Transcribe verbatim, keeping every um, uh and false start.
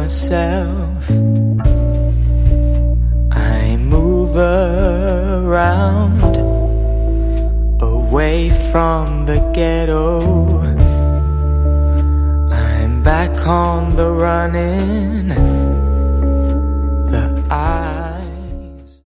myself. I move around, away from the ghetto. I'm back on the running.